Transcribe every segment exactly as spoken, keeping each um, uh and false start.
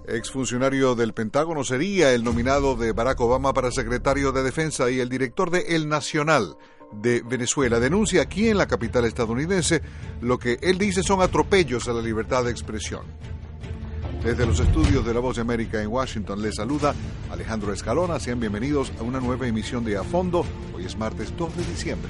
Exfuncionario del Pentágono sería el nominado de Barack Obama para secretario de Defensa y el director de El Nacional de Venezuela denuncia aquí en la capital estadounidense lo que él dice son atropellos a la libertad de expresión. Desde los estudios de La Voz de América en Washington les saluda Alejandro Escalona. Sean bienvenidos a una nueva emisión de A Fondo. Hoy es martes dos de diciembre.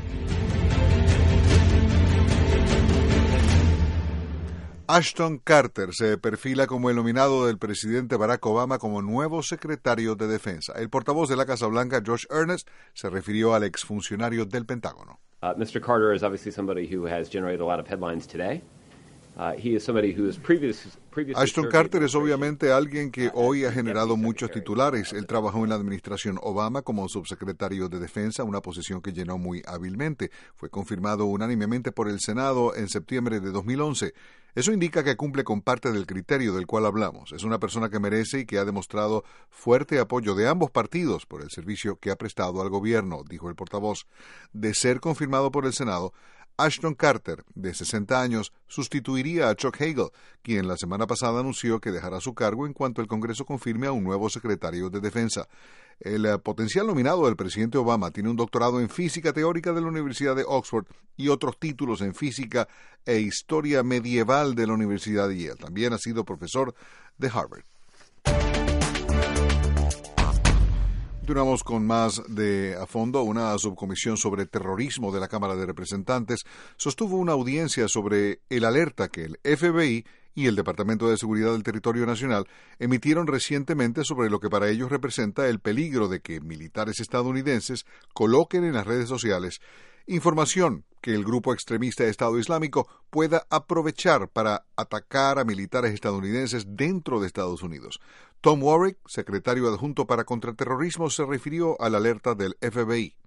Ashton Carter se perfila como el nominado del presidente Barack Obama como nuevo secretario de Defensa. El portavoz de la Casa Blanca, Josh Earnest, se refirió al exfuncionario del Pentágono. Uh, mister Carter is obviously somebody who has generated a lot of headlines today. Uh, he is somebody who is previous, previously Ashton Carter es obviamente alguien que hoy ha generado muchos titulares. Él trabajó en la administración Obama como subsecretario de Defensa, una posición que llenó muy hábilmente. Fue confirmado unánimemente por el Senado en septiembre de dos mil once. Eso indica que cumple con parte del criterio del cual hablamos. Es una persona que merece y que ha demostrado fuerte apoyo de ambos partidos por el servicio que ha prestado al gobierno, dijo el portavoz. De ser confirmado por el Senado, Ashton Carter, de sesenta años, sustituiría a Chuck Hagel, quien la semana pasada anunció que dejará su cargo en cuanto el Congreso confirme a un nuevo secretario de Defensa. El uh, potencial nominado del presidente Obama tiene un doctorado en física teórica de la Universidad de Oxford y otros títulos en física e historia medieval de la Universidad de Yale. También ha sido profesor de Harvard. Continuamos con más de A Fondo. Una subcomisión sobre terrorismo de la Cámara de Representantes sostuvo una audiencia sobre el alerta que el F B I y el Departamento de Seguridad del Territorio Nacional emitieron recientemente sobre lo que para ellos representa el peligro de que militares estadounidenses coloquen en las redes sociales información que el grupo extremista Estado Islámico pueda aprovechar para atacar a militares estadounidenses dentro de Estados Unidos. Tom Warrick, secretario adjunto para contraterrorismo, se refirió a la alerta del F B I.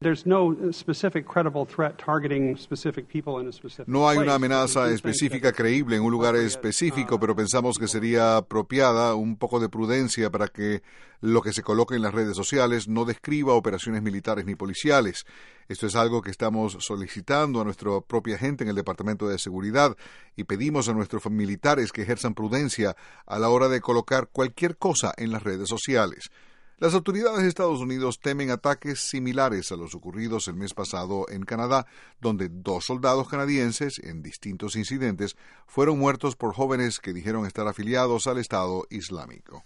No hay una amenaza específica creíble en un lugar específico, pero pensamos que sería apropiada un poco de prudencia para que lo que se coloque en las redes sociales no describa operaciones militares ni policiales. Esto es algo que estamos solicitando a nuestra propia gente en el Departamento de Seguridad y pedimos a nuestros militares que ejerzan prudencia a la hora de colocar cualquier cosa en las redes sociales. Las autoridades de Estados Unidos temen ataques similares a los ocurridos el mes pasado en Canadá, donde dos soldados canadienses, en distintos incidentes, fueron muertos por jóvenes que dijeron estar afiliados al Estado Islámico.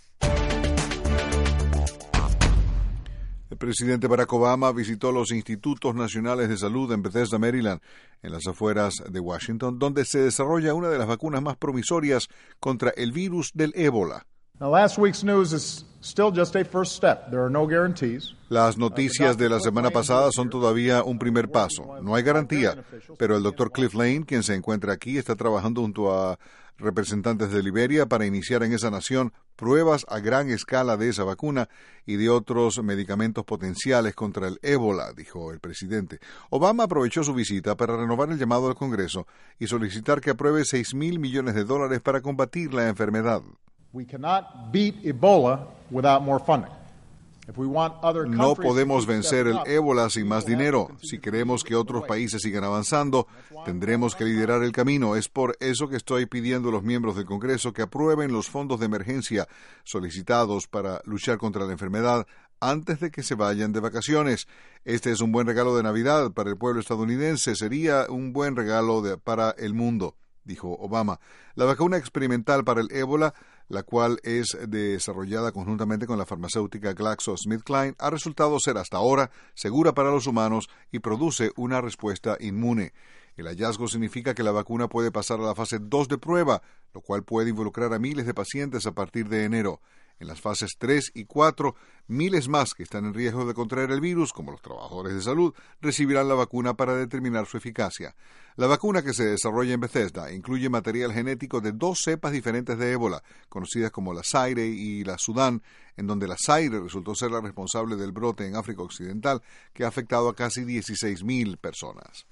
El presidente Barack Obama visitó los Institutos Nacionales de Salud en Bethesda, Maryland, en las afueras de Washington, donde se desarrolla una de las vacunas más promisorias contra el virus del ébola. Now, last week's news is still just a first step. There are no guarantees. Las noticias de la semana pasada son todavía un primer paso. No hay garantía, pero el doctor Cliff Lane, quien se encuentra aquí, está trabajando junto a representantes de Liberia para iniciar en esa nación pruebas a gran escala de esa vacuna y de otros medicamentos potenciales contra el ébola, dijo el presidente. Obama aprovechó su visita para renovar el llamado al Congreso y solicitar que apruebe seis mil millones de dólares para combatir la enfermedad. We cannot beat Ebola without more funding. If we want other No countries podemos to keep vencer el stepping up, ébola sin más we will have dinero. to Si continue queremos to que otros lead the way. países sigan avanzando, tendremos que liderar el camino. Es por eso que estoy pidiendo a los miembros del Congreso que aprueben los fondos de emergencia solicitados para luchar contra la enfermedad antes de que se vayan de vacaciones. Este es un buen regalo de Navidad para el pueblo estadounidense. Sería un buen regalo de, para el mundo, dijo Obama. La vacuna experimental para el ébola, la cual es desarrollada conjuntamente con la farmacéutica GlaxoSmithKline, ha resultado ser hasta ahora segura para los humanos y produce una respuesta inmune. El hallazgo significa que la vacuna puede pasar a la fase dos de prueba, lo cual puede involucrar a miles de pacientes a partir de enero. En las fases tres y cuatro, miles más que están en riesgo de contraer el virus, como los trabajadores de salud, recibirán la vacuna para determinar su eficacia. La vacuna que se desarrolla en Bethesda incluye material genético de dos cepas diferentes de ébola, conocidas como la Zaire y la Sudán, en donde la Zaire resultó ser la responsable del brote en África Occidental, que ha afectado a casi dieciséis mil personas.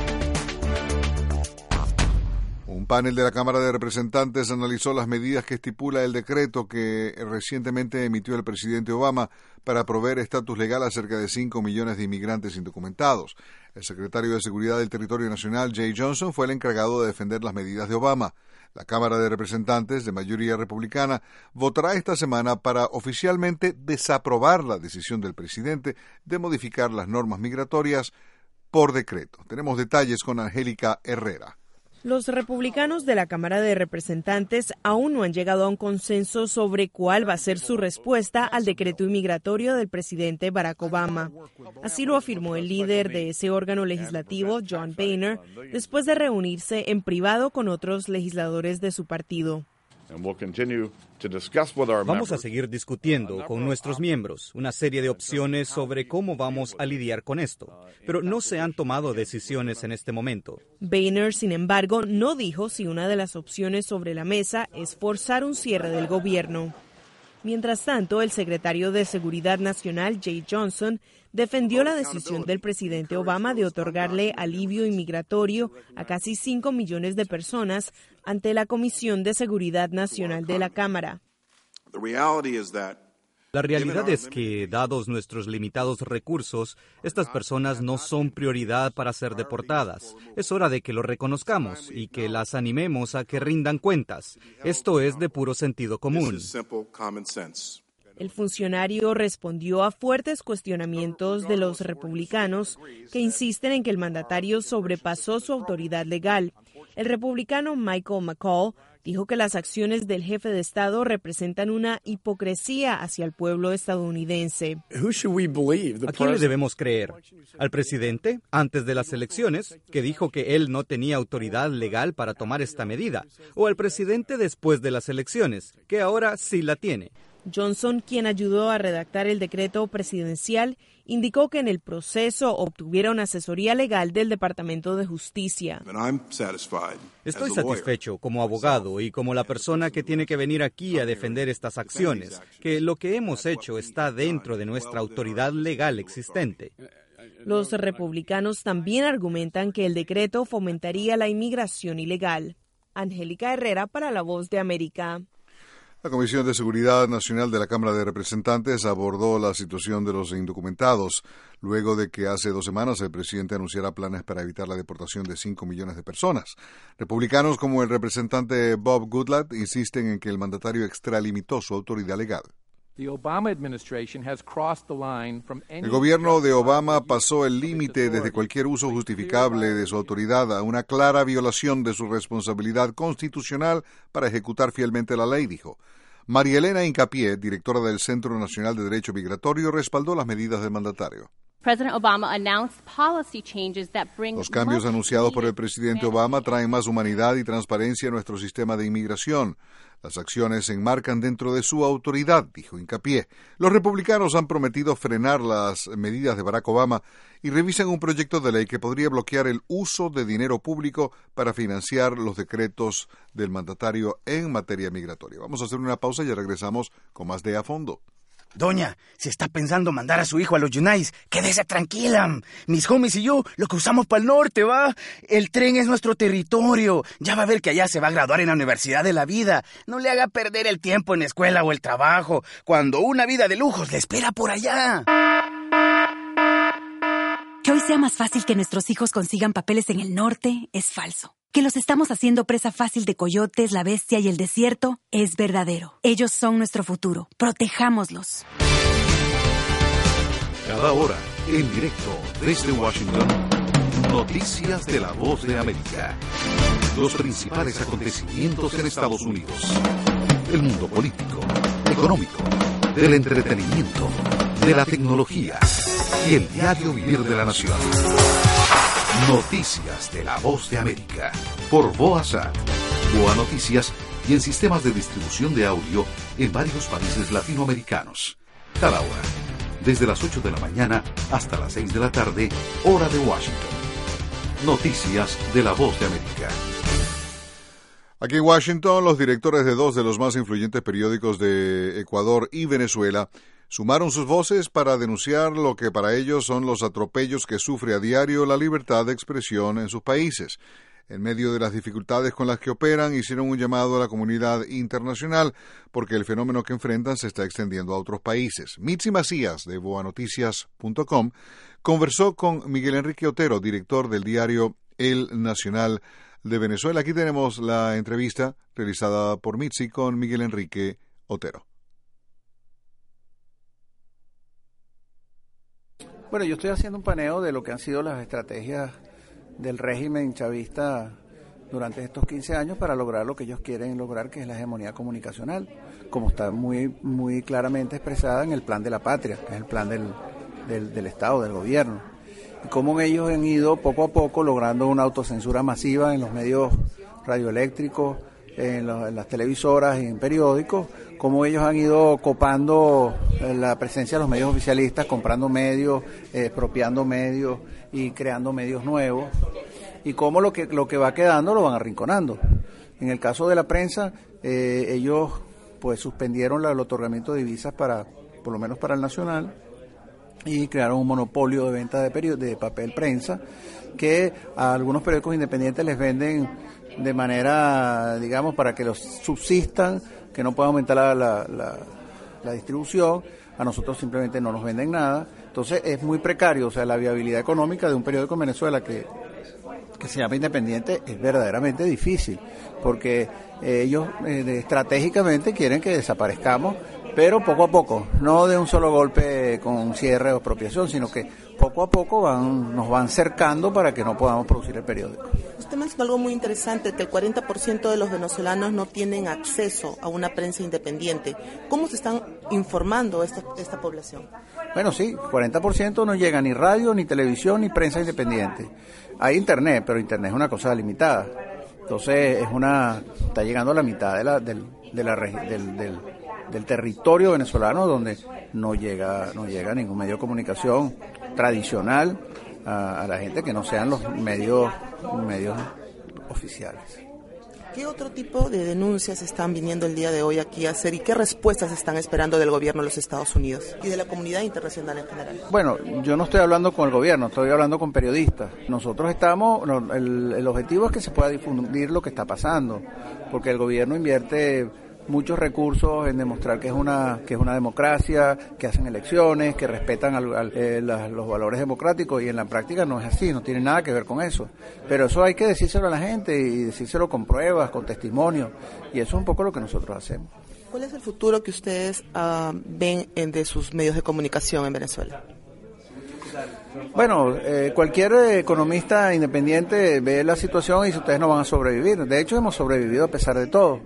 Un panel de la Cámara de Representantes analizó las medidas que estipula el decreto que recientemente emitió el presidente Obama para proveer estatus legal a cerca de cinco millones de inmigrantes indocumentados. El secretario de Seguridad del Territorio Nacional, Jay Johnson, fue el encargado de defender las medidas de Obama. La Cámara de Representantes, de mayoría republicana, votará esta semana para oficialmente desaprobar la decisión del presidente de modificar las normas migratorias por decreto. Tenemos detalles con Angélica Herrera. Los republicanos de la Cámara de Representantes aún no han llegado a un consenso sobre cuál va a ser su respuesta al decreto inmigratorio del presidente Barack Obama. Así lo afirmó el líder de ese órgano legislativo, John Boehner, después de reunirse en privado con otros legisladores de su partido. Vamos a seguir discutiendo con nuestros miembros una serie de opciones sobre cómo vamos a lidiar con esto, pero no se han tomado decisiones en este momento. Boehner, sin embargo, no dijo si una de las opciones sobre la mesa es forzar un cierre del gobierno. Mientras tanto, el secretario de Seguridad Nacional, Jay Johnson, defendió la decisión del presidente Obama de otorgarle alivio inmigratorio a casi cinco millones de personas ante la Comisión de Seguridad Nacional de la Cámara. La realidad es que, dados nuestros limitados recursos, estas personas no son prioridad para ser deportadas. Es hora de que lo reconozcamos y que las animemos a que rindan cuentas. Esto es de puro sentido común. El funcionario respondió a fuertes cuestionamientos de los republicanos que insisten en que el mandatario sobrepasó su autoridad legal. El republicano Michael McCall dijo que las acciones del jefe de Estado representan una hipocresía hacia el pueblo estadounidense. ¿A quién le debemos creer? ¿Al presidente, antes de las elecciones, que dijo que él no tenía autoridad legal para tomar esta medida? ¿O al presidente después de las elecciones, que ahora sí la tiene? Johnson, quien ayudó a redactar el decreto presidencial, indicó que en el proceso obtuvieron asesoría legal del Departamento de Justicia. Estoy satisfecho como abogado y como la persona que tiene que venir aquí a defender estas acciones, que lo que hemos hecho está dentro de nuestra autoridad legal existente. Los republicanos también argumentan que el decreto fomentaría la inmigración ilegal. Angélica Herrera para La Voz de América. La Comisión de Seguridad Nacional de la Cámara de Representantes abordó la situación de los indocumentados, luego de que hace dos semanas el presidente anunciara planes para evitar la deportación de cinco millones de personas. Republicanos como el representante Bob Goodlatte insisten en que el mandatario extralimitó su autoridad legal. El gobierno de Obama pasó el límite desde cualquier uso justificable de su autoridad a una clara violación de su responsabilidad constitucional para ejecutar fielmente la ley, dijo. María Elena Incapié, directora del Centro Nacional de Derecho Migratorio, respaldó las medidas del mandatario. Los cambios anunciados por el presidente Obama traen más humanidad y transparencia a nuestro sistema de inmigración. Las acciones se enmarcan dentro de su autoridad, dijo Incapié. Los republicanos han prometido frenar las medidas de Barack Obama y revisan un proyecto de ley que podría bloquear el uso de dinero público para financiar los decretos del mandatario en materia migratoria. Vamos a hacer una pausa y ya regresamos con más de A Fondo. Doña, si está pensando mandar a su hijo a los Yunais, quédese tranquila. Mis homies y yo lo cruzamos para el norte, ¿va? El tren es nuestro territorio. Ya va a ver que allá se va a graduar en la Universidad de la Vida. No le haga perder el tiempo en la escuela o el trabajo, cuando una vida de lujos le espera por allá. Que hoy sea más fácil que nuestros hijos consigan papeles en el norte es falso. Que los estamos haciendo presa fácil de coyotes, la bestia y el desierto es verdadero. Ellos son nuestro futuro. Protejámoslos. Cada hora, en directo desde Washington, noticias de La Voz de América. Los principales acontecimientos en Estados Unidos. El mundo político, económico, del entretenimiento, de la tecnología y el diario vivir de la nación. Noticias de La Voz de América, por Boazat, Boa Noticias y en sistemas de distribución de audio en varios países latinoamericanos. Cada hora, desde las ocho de la mañana hasta las seis de la tarde, hora de Washington. Noticias de La Voz de América. Aquí en Washington, los directores de dos de los más influyentes periódicos de Ecuador y Venezuela sumaron sus voces para denunciar lo que para ellos son los atropellos que sufre a diario la libertad de expresión en sus países. En medio de las dificultades con las que operan, hicieron un llamado a la comunidad internacional porque el fenómeno que enfrentan se está extendiendo a otros países. Mitzi Macías, de boa noticias punto com, conversó con Miguel Enrique Otero, director del diario El Nacional de Venezuela. Aquí tenemos la entrevista realizada por Mitzi con Miguel Enrique Otero. Bueno, yo estoy haciendo un paneo de lo que han sido las estrategias del régimen chavista durante estos quince años para lograr lo que ellos quieren lograr, que es la hegemonía comunicacional, como está muy muy claramente expresada en el Plan de la Patria, que es el plan del, del, del Estado, del gobierno. Y cómo ellos han ido poco a poco logrando una autocensura masiva en los medios radioeléctricos, en, los, en las televisoras y en periódicos, cómo ellos han ido copando la presencia de los medios oficialistas, comprando medios, eh, expropiando medios y creando medios nuevos, y cómo lo que lo que va quedando lo van arrinconando. En el caso de la prensa, eh, ellos pues suspendieron la, el otorgamiento de divisas para, por lo menos para el Nacional, y crearon un monopolio de venta de, period- de papel prensa, que a algunos periódicos independientes les venden de manera, digamos, para que los subsistan, que no pueda aumentar la, la, la, la distribución. A nosotros simplemente no nos venden nada. Entonces es muy precario, o sea, la viabilidad económica de un periódico en Venezuela que, que se llama independiente es verdaderamente difícil, porque eh, ellos eh, estratégicamente quieren que desaparezcamos, pero poco a poco, no de un solo golpe con cierre o expropiación, sino que poco a poco van, nos van cercando para que no podamos producir el periódico. Usted mencionó algo muy interesante, que el cuarenta por ciento de los venezolanos no tienen acceso a una prensa independiente. ¿Cómo se están informando esta, esta población? Bueno, sí, cuarenta por ciento no llega ni radio, ni televisión, ni prensa independiente. Hay internet, pero internet es una cosa limitada. Entonces, es una está llegando a la mitad de la, del, de la, del, del, del territorio venezolano, donde no llega, no llega ningún medio de comunicación tradicional a, a la gente que no sean los medios, medios oficiales. ¿Qué otro tipo de denuncias están viniendo el día de hoy aquí a hacer y qué respuestas están esperando del gobierno de los Estados Unidos y de la comunidad internacional en general? Bueno, yo no estoy hablando con el gobierno, estoy hablando con periodistas. Nosotros estamos, no, el, el objetivo es que se pueda difundir lo que está pasando, porque el gobierno invierte muchos recursos en demostrar que es una que es una democracia, que hacen elecciones, que respetan al, al, eh, la, los valores democráticos, y en la práctica no es así, no tiene nada que ver con eso. Pero eso hay que decírselo a la gente y decírselo con pruebas, con testimonios, y eso es un poco lo que nosotros hacemos. ¿Cuál es el futuro que ustedes uh, ven en, de sus medios de comunicación en Venezuela? Bueno, eh, cualquier economista independiente ve la situación y dice, ustedes no van a sobrevivir. De hecho, hemos sobrevivido a pesar de todo.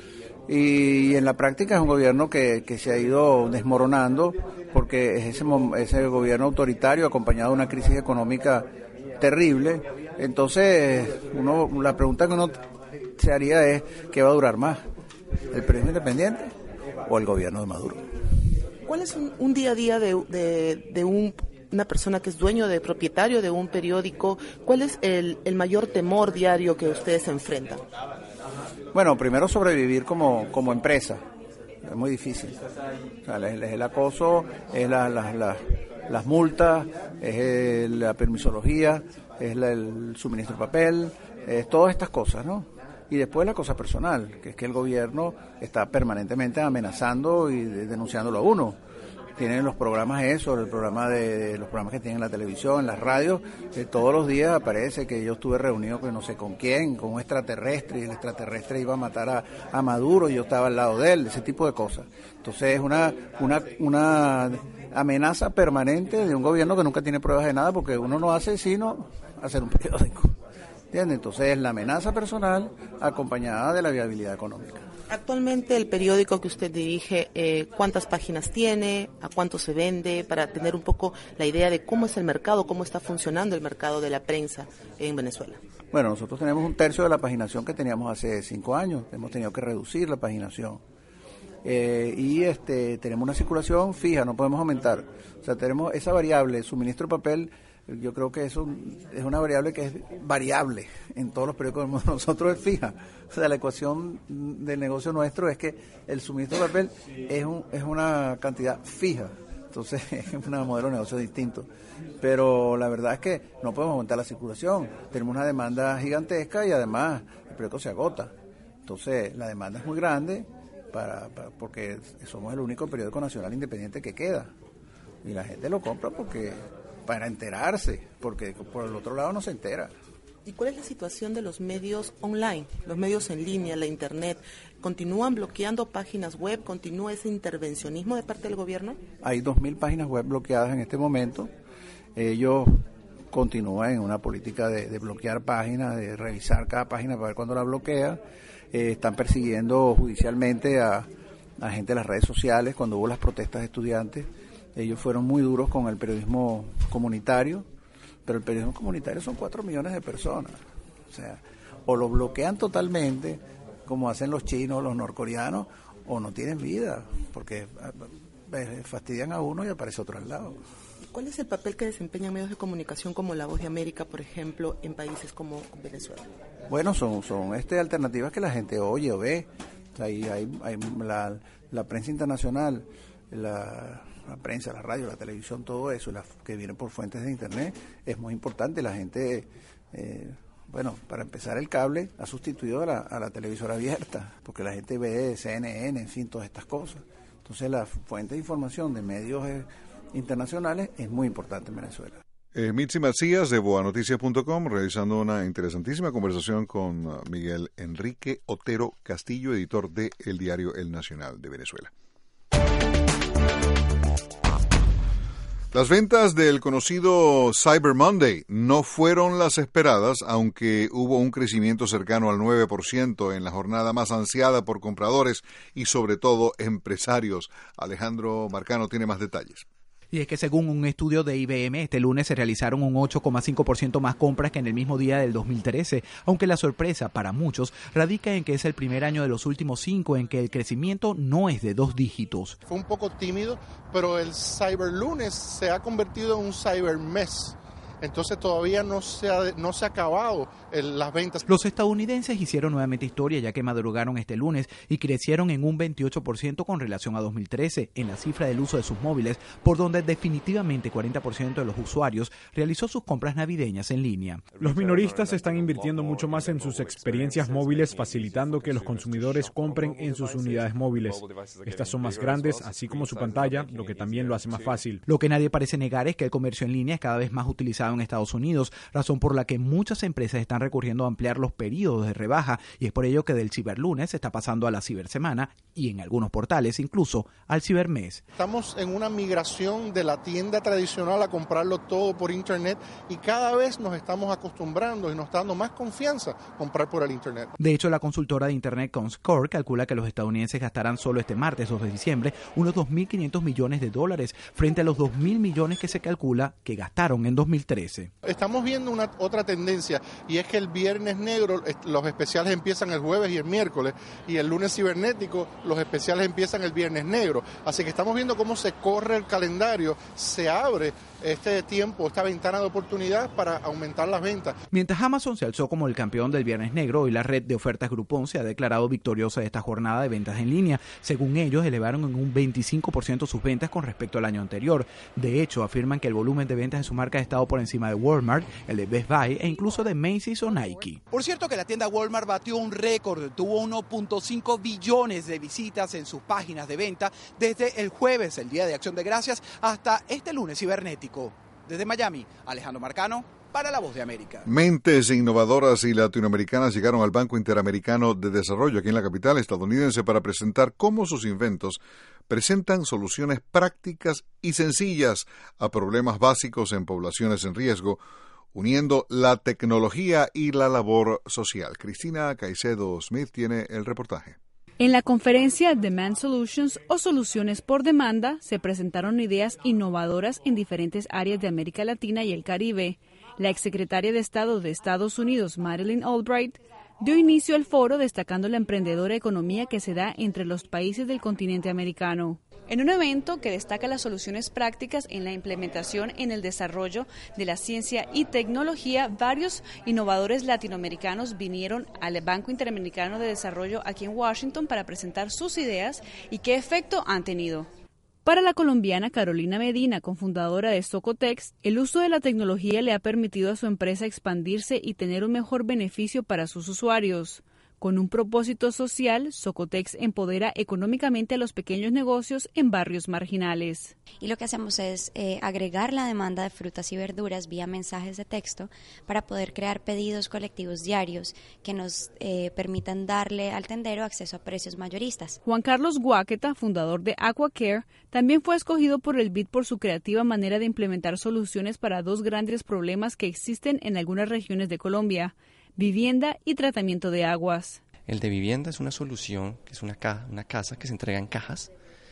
Y en la práctica es un gobierno que, que se ha ido desmoronando, porque es ese, ese gobierno autoritario acompañado de una crisis económica terrible. Entonces, uno, la pregunta que uno se haría es, ¿qué va a durar más? ¿El periodismo independiente o el gobierno de Maduro? ¿Cuál es un, un día a día de, de, de un, una persona que es dueño, de propietario de un periódico? ¿Cuál es el, el mayor temor diario que ustedes se enfrentan? Bueno, primero sobrevivir como, como empresa, es muy difícil. O sea, es, es el acoso, es la, la, la, las multas, es el, la permisología, es la, el suministro de papel, es todas estas cosas, ¿no? Y después la cosa personal, que es que el gobierno está permanentemente amenazando y denunciándolo a uno. Tienen los programas eso, el programa de, de los programas que tienen en la televisión, en las radios, eh, todos los días aparece que yo estuve reunido con no sé con quién, con un extraterrestre, y el extraterrestre iba a matar a, a Maduro y yo estaba al lado de él, ese tipo de cosas. Entonces es una, una, una amenaza permanente de un gobierno que nunca tiene pruebas de nada, porque uno no hace sino hacer un periódico. ¿Entiendes? Entonces es la amenaza personal acompañada de la viabilidad económica. Actualmente el periódico que usted dirige, eh, ¿cuántas páginas tiene? ¿A cuánto se vende? Para tener un poco la idea de cómo es el mercado, cómo está funcionando el mercado de la prensa en Venezuela. Bueno, nosotros tenemos un tercio de la paginación que teníamos hace cinco años. Hemos tenido que reducir la paginación. Eh, y este tenemos una circulación fija, no podemos aumentar. O sea, tenemos esa variable, suministro de papel. Yo creo que eso es una variable que es variable en todos los periódicos del mundo. Nosotros es fija. O sea, la ecuación del negocio nuestro es que el suministro de papel es, un, es una cantidad fija. Entonces es un modelo de negocio distinto. Pero la verdad es que no podemos aumentar la circulación. Tenemos una demanda gigantesca y además el periódico se agota. Entonces la demanda es muy grande para, para porque somos el único periódico nacional independiente que queda. Y la gente lo compra porque... para enterarse, porque por el otro lado no se entera. ¿Y cuál es la situación de los medios online, los medios en línea, la internet? ¿Continúan bloqueando páginas web? ¿Continúa ese intervencionismo de parte del gobierno? Hay dos mil páginas web bloqueadas en este momento. Ellos continúan en una política de, de bloquear páginas, de revisar cada página para ver cuándo la bloquea. Eh, están persiguiendo judicialmente a, a gente de las redes sociales. Cuando hubo las protestas de estudiantes, ellos fueron muy duros con el periodismo comunitario. Pero el periodismo comunitario son cuatro millones de personas. O sea, o lo bloquean totalmente, como hacen los chinos, los norcoreanos, o no tienen vida, porque fastidian a uno y aparece otro al lado. ¿Cuál es el papel que desempeñan medios de comunicación como La Voz de América, por ejemplo, en países como Venezuela? Bueno, son son este alternativas que la gente oye o ve. O sea, hay, hay, hay la, la prensa internacional, la... la prensa, la radio, la televisión, todo eso, la, que viene por fuentes de internet, es muy importante. La gente, eh, bueno, para empezar, el cable ha sustituido a la, a la televisora abierta, porque la gente ve C N N, en fin, todas estas cosas. Entonces, la fuente de información de medios eh, internacionales es muy importante en Venezuela. Eh, Mitzi Macías de boa noticias punto com realizando una interesantísima conversación con uh, Miguel Enrique Otero Castillo, editor de El Diario El Nacional de Venezuela. Las ventas del conocido Cyber Monday no fueron las esperadas, aunque hubo un crecimiento cercano al nueve por ciento en la jornada más ansiada por compradores y sobre todo empresarios. Alejandro Marcano tiene más detalles. Y es que según un estudio de I B M, este lunes se realizaron un ocho coma cinco por ciento más compras que en el mismo día del dos mil trece, aunque la sorpresa para muchos radica en que es el primer año de los últimos cinco en que el crecimiento no es de dos dígitos. Fue un poco tímido, pero el Cyber Lunes se ha convertido en un Cyber Mes. Entonces todavía no se ha, no se ha acabado el, las ventas. Los estadounidenses hicieron nuevamente historia ya que madrugaron este lunes y crecieron en un veintiocho por ciento con relación a dos mil trece en la cifra del uso de sus móviles, por donde definitivamente cuarenta por ciento de los usuarios realizó sus compras navideñas en línea. Los minoristas están invirtiendo mucho más en sus experiencias móviles, facilitando que los consumidores compren en sus unidades móviles. Estas son más grandes, así como su pantalla, lo que también lo hace más fácil. Lo que nadie parece negar es que el comercio en línea es cada vez más utilizado en Estados Unidos, razón por la que muchas empresas están recurriendo a ampliar los periodos de rebaja, y es por ello que del Ciberlunes se está pasando a la Cibersemana y en algunos portales incluso al Cibermes. Estamos en una migración de la tienda tradicional a comprarlo todo por internet y cada vez nos estamos acostumbrando y nos está dando más confianza comprar por el internet. De hecho, la consultora de internet Comscore calcula que los estadounidenses gastarán solo este martes dos de diciembre unos dos mil quinientos millones de dólares frente a los dos mil millones que se calcula que gastaron en dos mil trece. Estamos viendo una otra tendencia y es que el viernes negro los especiales empiezan el jueves y el miércoles y el lunes cibernético los especiales empiezan el viernes negro. Así que estamos viendo cómo se corre el calendario, se abre este tiempo, esta ventana de oportunidad para aumentar las ventas. Mientras Amazon se alzó como el campeón del Viernes Negro, hoy la red de ofertas Groupon se ha declarado victoriosa de esta jornada de ventas en línea. Según ellos, elevaron en un veinticinco por ciento sus ventas con respecto al año anterior. De hecho, afirman que el volumen de ventas de su marca ha estado por encima de Walmart, el de Best Buy e incluso de Macy's o Nike. Por cierto que la tienda Walmart batió un récord, tuvo uno punto cinco billones de visitas en sus páginas de venta desde el jueves, el Día de Acción de Gracias, hasta este lunes cibernético. Desde Miami, Alejandro Marcano, para La Voz de América. Mentes innovadoras y latinoamericanas llegaron al Banco Interamericano de Desarrollo aquí en la capital estadounidense para presentar cómo sus inventos presentan soluciones prácticas y sencillas a problemas básicos en poblaciones en riesgo, uniendo la tecnología y la labor social. Cristina Caicedo Smith tiene el reportaje. En la conferencia Demand Solutions o Soluciones por Demanda se presentaron ideas innovadoras en diferentes áreas de América Latina y el Caribe. La exsecretaria de Estado de Estados Unidos, Madeleine Albright, dio inicio al foro destacando la emprendedora economía que se da entre los países del continente americano. En un evento que destaca las soluciones prácticas en la implementación en el desarrollo de la ciencia y tecnología, varios innovadores latinoamericanos vinieron al Banco Interamericano de Desarrollo aquí en Washington para presentar sus ideas y qué efecto han tenido. Para la colombiana Carolina Medina, cofundadora de Socotex, el uso de la tecnología le ha permitido a su empresa expandirse y tener un mejor beneficio para sus usuarios. Con un propósito social, Socotex empodera económicamente a los pequeños negocios en barrios marginales. Y lo que hacemos es eh, agregar la demanda de frutas y verduras vía mensajes de texto para poder crear pedidos colectivos diarios que nos eh, permitan darle al tendero acceso a precios mayoristas. Juan Carlos Guáqueta, fundador de Aquacare, también fue escogido por el B I D por su creativa manera de implementar soluciones para dos grandes problemas que existen en algunas regiones de Colombia: vivienda y tratamiento de aguas. El de vivienda es una solución, que es una, ca- una casa que se entrega en cajas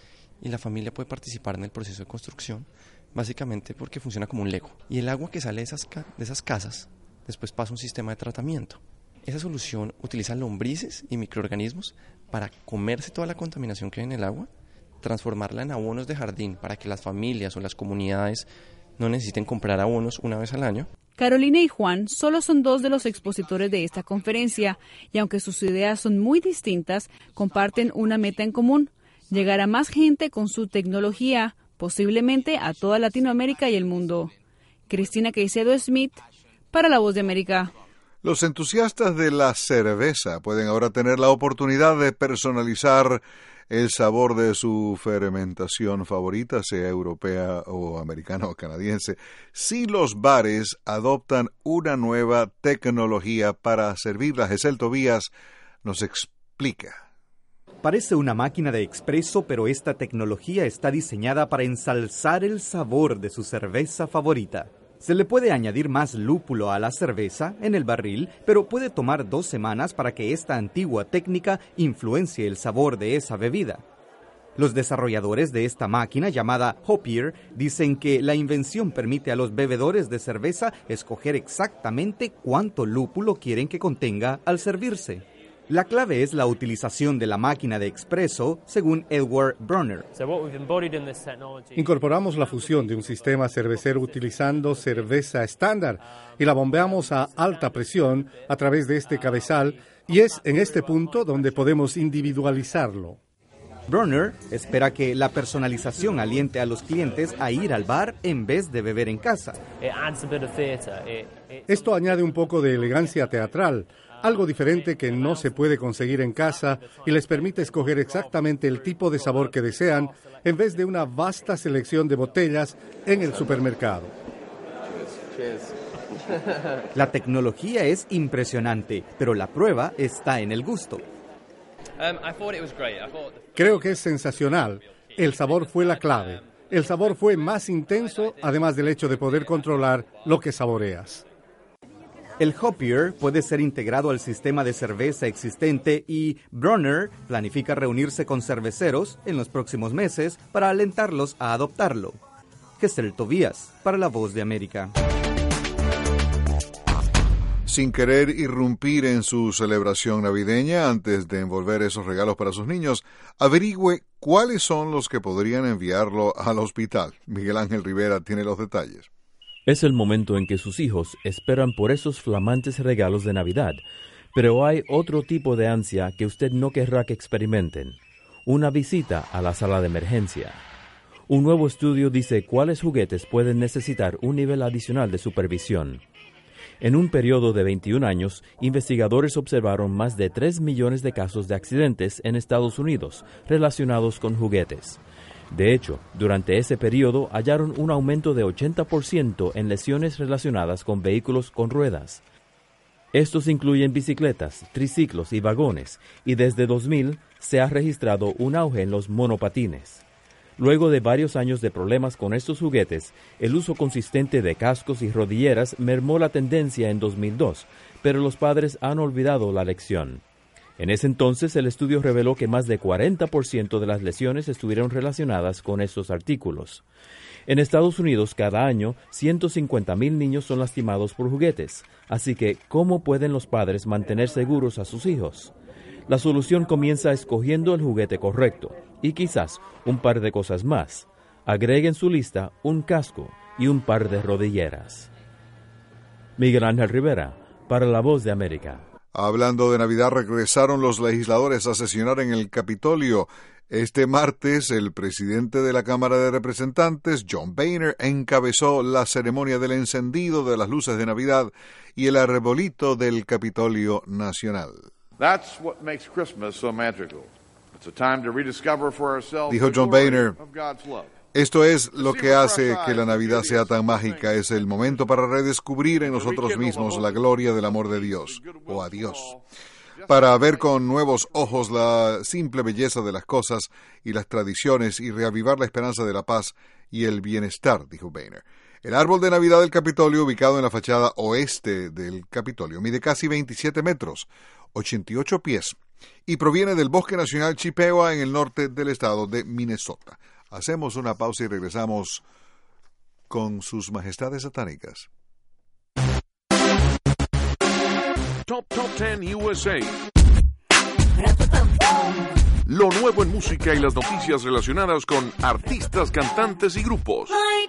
y la familia puede participar en el proceso de construcción, básicamente porque funciona como un Lego. Y el agua que sale de esas, ca- de esas casas después pasa a un sistema de tratamiento. Esa solución utiliza lombrices y microorganismos para comerse toda la contaminación que hay en el agua, transformarla en abonos de jardín para que las familias o las comunidades no necesiten comprar abonos una vez al año. Carolina y Juan solo son dos de los expositores de esta conferencia y aunque sus ideas son muy distintas, comparten una meta en común: llegar a más gente con su tecnología, posiblemente a toda Latinoamérica y el mundo. Cristina Caicedo Smith, para La Voz de América. Los entusiastas de la cerveza pueden ahora tener la oportunidad de personalizar el sabor de su fermentación favorita, sea europea o americana o canadiense, si los bares adoptan una nueva tecnología para servirlas. Gesell Tobías nos explica. Parece una máquina de expreso, pero esta tecnología está diseñada para ensalzar el sabor de su cerveza favorita. Se le puede añadir más lúpulo a la cerveza en el barril, pero puede tomar dos semanas para que esta antigua técnica influencie el sabor de esa bebida. Los desarrolladores de esta máquina, llamada Hopier, dicen que la invención permite a los bebedores de cerveza escoger exactamente cuánto lúpulo quieren que contenga al servirse. La clave es la utilización de la máquina de expreso, según Edward Brunner. Incorporamos la fusión de un sistema cervecero utilizando cerveza estándar y la bombeamos a alta presión a través de este cabezal, y es en este punto donde podemos individualizarlo. Brunner espera que la personalización aliente a los clientes a ir al bar en vez de beber en casa. Esto añade un poco de elegancia teatral, algo diferente que no se puede conseguir en casa, y les permite escoger exactamente el tipo de sabor que desean en vez de una vasta selección de botellas en el supermercado. La tecnología es impresionante, pero la prueba está en el gusto. Creo que es sensacional. El sabor fue la clave. El sabor fue más intenso, además del hecho de poder controlar lo que saboreas. El Hopier puede ser integrado al sistema de cerveza existente y Brunner planifica reunirse con cerveceros en los próximos meses para alentarlos a adoptarlo. Gesell Tobías, para La Voz de América. Sin querer irrumpir en su celebración navideña, antes de envolver esos regalos para sus niños, averigüe cuáles son los que podrían enviarlo al hospital. Miguel Ángel Rivera tiene los detalles. Es el momento en que sus hijos esperan por esos flamantes regalos de Navidad, pero hay otro tipo de ansia que usted no querrá que experimenten: una visita a la sala de emergencia. Un nuevo estudio dice cuáles juguetes pueden necesitar un nivel adicional de supervisión. En un periodo de veintiún años, investigadores observaron más de tres millones de casos de accidentes en Estados Unidos relacionados con juguetes. De hecho, durante ese periodo hallaron un aumento de ochenta por ciento en lesiones relacionadas con vehículos con ruedas. Estos incluyen bicicletas, triciclos y vagones, y desde dos mil se ha registrado un auge en los monopatines. Luego de varios años de problemas con estos juguetes, el uso consistente de cascos y rodilleras mermó la tendencia en dos mil dos, pero los padres han olvidado la lección. En ese entonces, el estudio reveló que más de cuarenta por ciento de las lesiones estuvieron relacionadas con estos artículos. En Estados Unidos, cada año, ciento cincuenta mil niños son lastimados por juguetes. Así que, ¿cómo pueden los padres mantener seguros a sus hijos? La solución comienza escogiendo el juguete correcto y quizás un par de cosas más. Agregue en su lista un casco y un par de rodilleras. Miguel Ángel Rivera, para La Voz de América. Hablando de Navidad, regresaron los legisladores a sesionar en el Capitolio. Este martes, el presidente de la Cámara de Representantes, John Boehner, encabezó la ceremonia del encendido de las luces de Navidad y el arbolito del Capitolio Nacional. That's what makes Christmas so magical. It's a time to rediscover for ourselves Dijo the John glory Boehner. of God's love. Esto es lo que hace que la Navidad sea tan mágica. Es el momento para redescubrir en nosotros mismos la gloria del amor de Dios, o a Dios. Para ver con nuevos ojos la simple belleza de las cosas y las tradiciones y reavivar la esperanza de la paz y el bienestar, dijo Boehner. El árbol de Navidad del Capitolio, ubicado en la fachada oeste del Capitolio, mide casi veintisiete metros, ochenta y ocho pies, y proviene del Bosque Nacional Chippewa en el norte del estado de Minnesota. Hacemos una pausa y regresamos con sus majestades satánicas. Top Top Ten U S A. Lo nuevo en música y las noticias relacionadas con artistas, cantantes y grupos.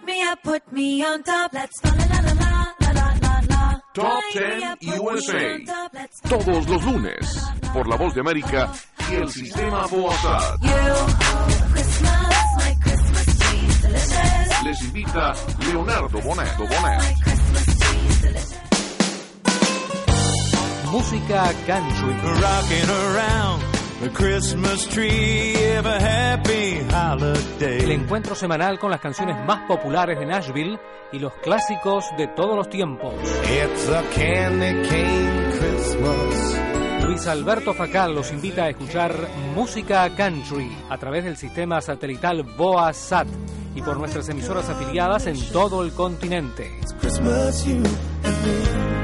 Top Ten U S A. Todos los lunes por La Voz de América y el Sistema Boazad. Les invita Leonardo Bonet. Bonet. Música country. Rocking around the Christmas tree, have a happy holiday. El encuentro semanal con las canciones más populares de Nashville y los clásicos de todos los tiempos. It's a candy cane Christmas. Luis Alberto Facal los invita a escuchar Música Country a través del sistema satelital Boazat y por nuestras emisoras afiliadas en todo el continente. It's Christmas, you and me.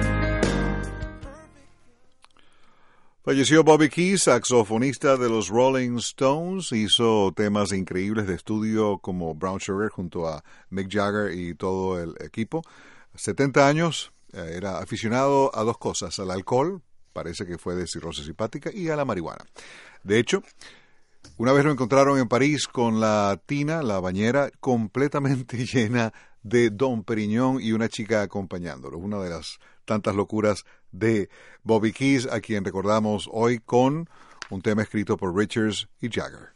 Falleció Bobby Keys, saxofonista de los Rolling Stones. Hizo temas increíbles de estudio como Brown Sugar junto a Mick Jagger y todo el equipo. setenta años, era aficionado a dos cosas, al alcohol, parece que fue de cirrosis hepática, y a la marihuana. De hecho, una vez lo encontraron en París con la tina, la bañera, completamente llena de Dom Perignon y una chica acompañándolo. Una de las tantas locuras de Bobby Keys, a quien recordamos hoy con un tema escrito por Richards y Jagger.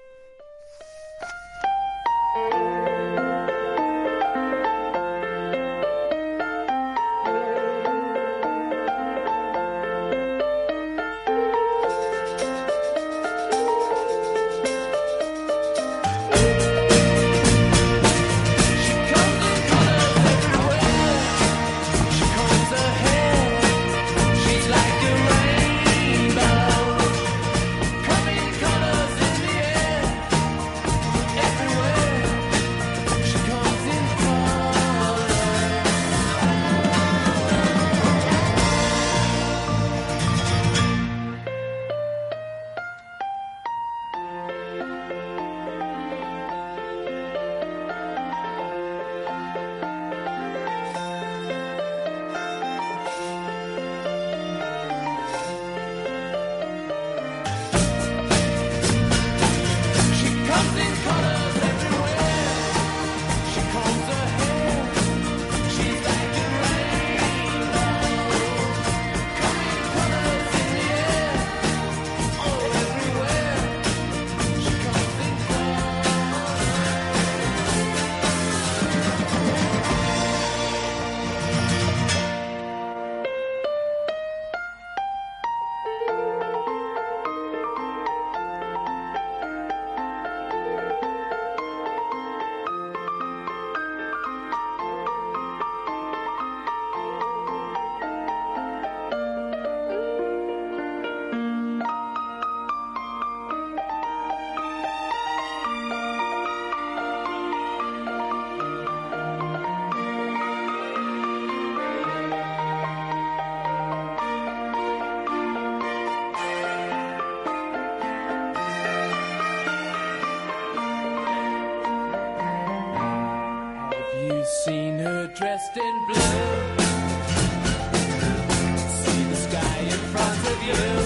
Seen her dressed in blue. See the sky in front of you.